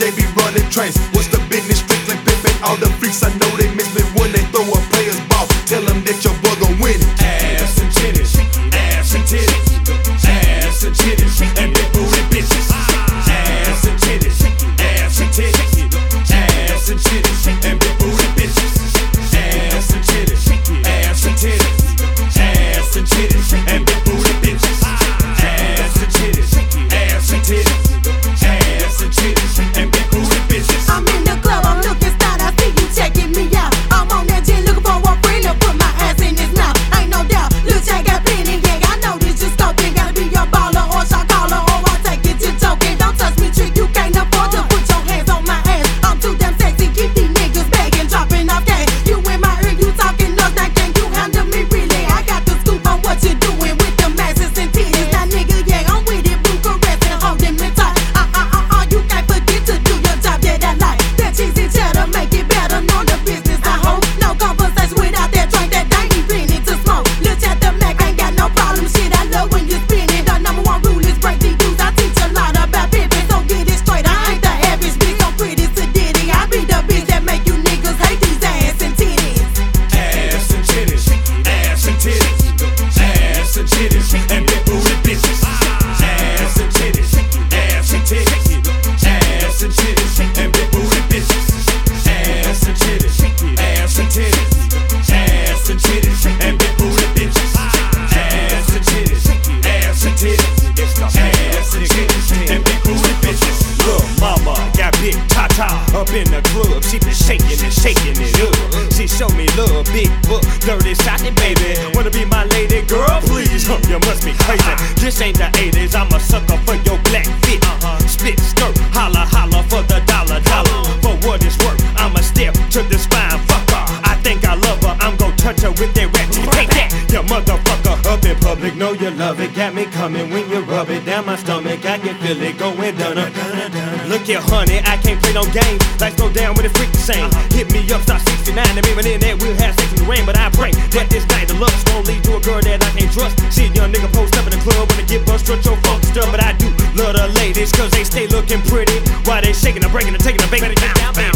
they be running trains. What's the business? Strictly pimping all the freaks. I know they miss me when they throw a player's ball. Tell them that your boy gon' win it. Ass and titties, ass and titties, ass and titties, and big booty bitches. Ass and titties, ass and titties, ass and titties, and big booty bitches. Ass and titties, ass and titties, ass and titties, and big booty bitches. Ass and titties, ass and titties, ass and titties, and big booty bitches. I'm in the club, I'm looking style, I see you checking me out. I'm on that gin looking for a friend to put my ass in his mouth. Ain't no doubt, Lil Jack got plenty, yeah, I know this just stalking. Gotta be your baller or shot caller, or I take it to joking. Don't touch me, trick, you can't afford to put your hands on my ass. I'm too damn sexy, keep these niggas begging, dropping off gas. You in my ear, you talking nuts, now can you handle me really? I got the scoop on what you doing with them asses and titties. Now nigga, yeah, I'm with it, blue caressing, holding me tight. You can't forget to do your job, yeah, that light. That cheesy cheddar make it better, know the business I hold. No conversation without that drink that ain't even to smoke. Look at the Mac, ain't got no problem, shit, I love when you spin it. The number one rule is break the rules, I teach a lot about pimping, so get it straight. I ain't the average bitch, so pretty to ditty. I be the bitch that make you niggas hate these ass and titties. Ass and titties, ass and titties, ass and titties, and big booty bitches. Ass and titties, ass and titties, ass and titties, and big booty bitches. Ass and titties, ass and titties, ass and titties, and big booty bitches. Ass and titties, ass and titties, ass and titties, and big booty bitches. Look, mama got big Tata up in the club. She been shaking it up. She showed me love, big book, dirty shotty, baby. Wanna be my lady, girl? Please, you must be crazy. This ain't the 80s. I'm a sucker for your black fit. Split skirt, holla holla for the dollar. For what it's worth, I'ma step to the spine. Fuck her, I think I love her. I'm gon' touch her with that rap. Take that, you motherfucker. Up in public, know you love it. Got me coming when you rub it down my stomach. I can feel it going dun. Look here, honey, I can't play no games. Lights go down with a freak the same. Hit me up, start 69, and maybe in that we'll have sex in the rain. But I pray that this night the looks won't lead to a girl that I can't trust. See a young nigga post up in the club when they get bust, strut your funky stuff. But I do love the ladies, cause they stay looking pretty while they shaking and breaking and taking a bacon down.